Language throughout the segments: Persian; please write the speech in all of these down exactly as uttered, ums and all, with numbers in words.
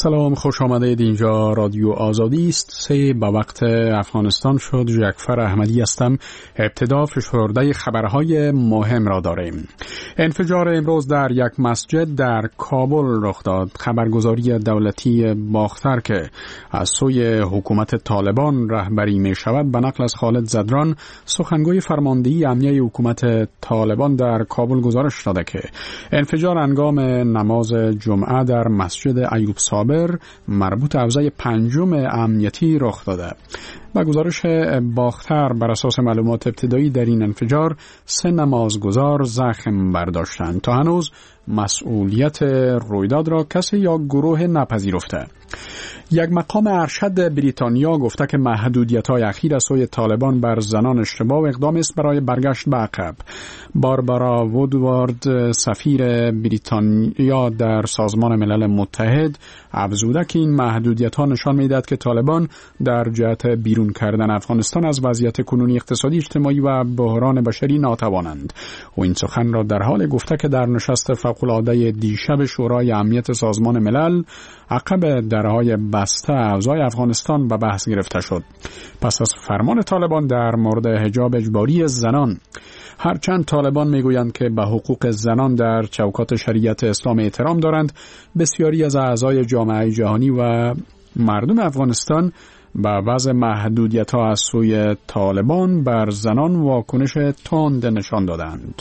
سلام، خوش آمدید. اینجا رادیو آزادی است. سه به وقت افغانستان شد. جعفر احمدی هستم. ابتدا فشرده خبرهای مهم را داریم. انفجار امروز در یک مسجد در کابل رخ داد. خبرگزاری دولتی باختر که از سوی حکومت طالبان رهبری می شود به نقل از خالد زدران، سخنگوی فرماندهی امنیه حکومت طالبان در کابل گزارش داده که انفجار هنگام نماز جمعه در مسجد ایوب صابر مربوط افزای پنجم امنیتی رخ داده. با گزارش باختر بر اساس معلومات ابتدایی در این انفجار سه نمازگزار زخم برداشتند. تا هنوز مسئولیت رویداد را کسی یا گروه نپذیرفته. یک مقام ارشد بریتانیا گفته که محدودیت‌های اخیر از سوی طالبان بر زنان اشتباه و اقدام است برای برگشت به عقب. باربارا وودوارد، سفیر بریتانیا در سازمان ملل متحد، افزوده که این محدودیت‌ها نشان می‌دهد که طالبان در جهت بیرون کردن افغانستان از وضعیت کنونی اقتصادی، اجتماعی و بحران بشری ناتوانند. و این سخن را در حال گفته که در نشست فوق‌العاده دیشب شورای امنیت سازمان ملل عقب درهای بسته افزای افغانستان به بحث گرفته شد. پس از فرمان طالبان در مورد حجاب اجباری زنان، هرچند طالبان میگویند که به حقوق زنان در چوکات شریعت اسلام احترام دارند، بسیاری از اعضای جامعه جهانی و مردم افغانستان به وضع محدودیت‌ها از سوی طالبان بر زنان واکنش تند نشان دادند.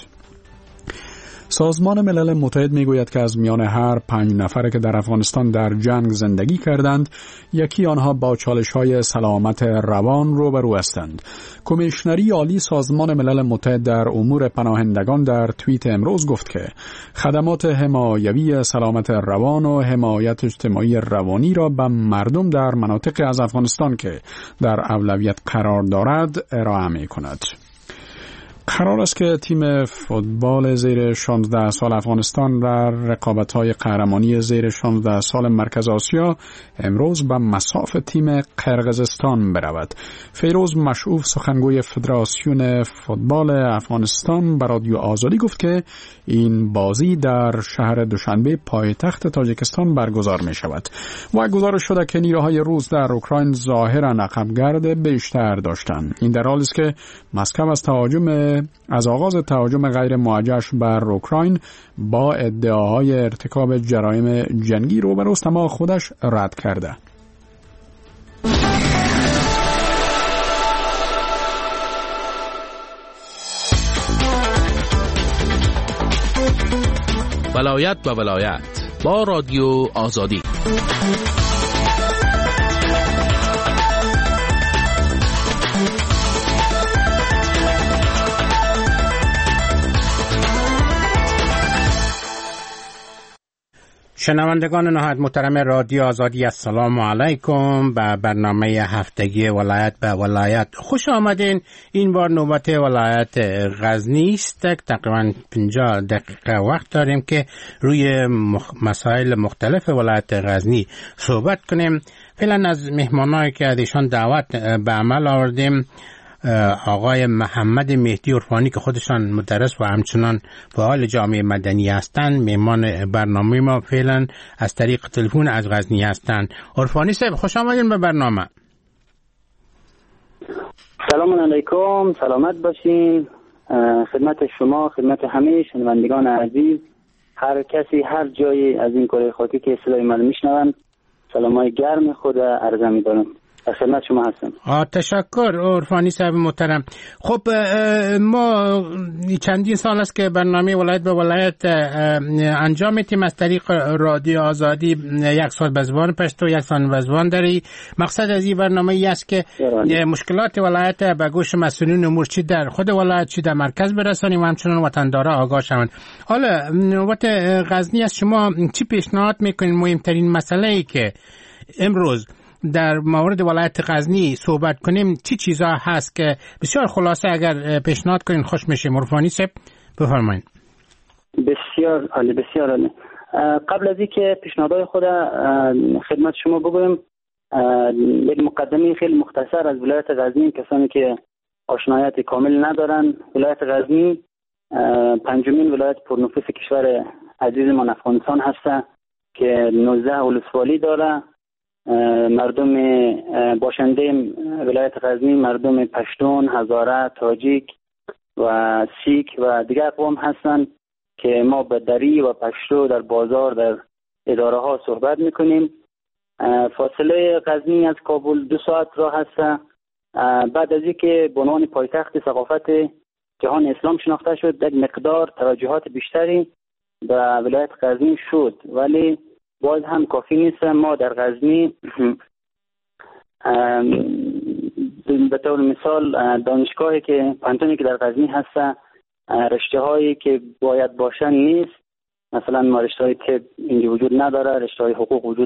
سازمان ملل متحد میگوید که از میان هر پنج نفر که در افغانستان در جنگ زندگی کردند، یکی آنها با چالش‌های سلامت روان روبرو هستند. کمیشنری عالی سازمان ملل متحد در امور پناهندگان در توییت امروز گفت که خدمات حمایوی سلامت روان و حمایت اجتماعی روانی را به مردم در مناطق از افغانستان که در اولویت قرار دارد ارائه می‌کند. قرار است که تیم فوتبال زیر شانزده سال افغانستان در رقابت‌های قهرمانی زیر شانزده سال مرکز آسیا امروز به مصاف تیم قرقیزستان برود. فیروز مشعوف، سخنگوی فدراسیون فوتبال افغانستان، به رادیو آزادی گفت که این بازی در شهر دوشنبه پایتخت تاجیکستان برگزار می شود. و گزارش شده که نیروهای روس در اوکراین ظاهراً عقبگرد بیشتر داشتند. این در حالی است که مسکو از تهاجم از آغاز تهاجم غیر موجهش بر اوکراین با ادعاهای ارتکاب جرایم جنگی روبروست، اما خودش رد کرده. ولایت به ولایت با رادیو آزادی. شنوندگان نهایت محترم رادیو آزادی، السلام علیکم. به برنامه هفتگی ولایت به ولایت خوش آمدین. این بار نوبت ولایت غزنی است. تقریبا پنجاه دقیقه وقت داریم که روی مسائل مختلف ولایت غزنی صحبت کنیم. فعلا از مهمانایی که ازشان دعوت به عمل آوردیم، آقای محمد مهدی عرفانی که خودشان مدرس و همچنان فعال جامعه مدنی هستند، مهمان برنامه ما فعلا از طریق تلفن از غزنی هستند. عرفانی صاحب، خوش آمدین به برنامه. سلام علیکم، سلامت باشین. خدمت شما، خدمت همه شنوندگان عزیز، هر کسی هر جایی از این کره خاکی که صدای من میشنوند، سلامای گرم خود عرض می‌دارم. خدمت شما هستم. تشکر عرفانی صاحب محترم. خب ما چندین سال است که برنامه ولایت به ولایت انجام میدیم از طریق رادیو آزادی. یک سال به زبان پشتو، یک سال به زبان دری. مقصد از این برنامه ای است که مشکلات ولایت به گوش مسئولین امور چی در خود ولایت چی در مرکز برسانیم و همچنان وطندارا آگاه شوند. حالا نوبت غزنی است، شما چی پیشنهاد میکنین مهمترین مسئله ای که امروز در مورد ولایت غزنی صحبت کنیم چی چیزا هست که بسیار خلاصه اگر پیشنهاد کنین خوش میشه؟ عرفانی صاحب بفرمایید. بسیار عالی، بسیار عالی. قبل از اینکه پیشنهادهای خود خدمت شما بگویم، یک مقدمه خیلی مختصر از ولایت غزنی. کسانی که آشنایت کامل ندارن، ولایت غزنی پنجمین ولایت پرنفوذ کشور عزیزمان افغانستان هست. که نوزده ولسوالی داره. مردم باشنده ولایت غزنی مردم پشتون، هزاره، تاجیک و سیک و دیگر اقوام هستند که ما به دری و پشتو در بازار در اداره ها صحبت میکنیم. فاصله غزنی از کابل دو ساعت راه هست. بعد از اینکه به عنوان پایتخت ثقافت جهان اسلام شناخته شد، یک مقدار توجهات بیشتری به ولایت غزنی شد، ولی باز هم کافی نیست. ما در غزنی به طور مثال دانشگاهی که پانتونی که در غزنی هست، رشته هایی که باید باشن نیست. مثلا ما رشته های طب اینجا وجود نداره، رشته های حقوق وجود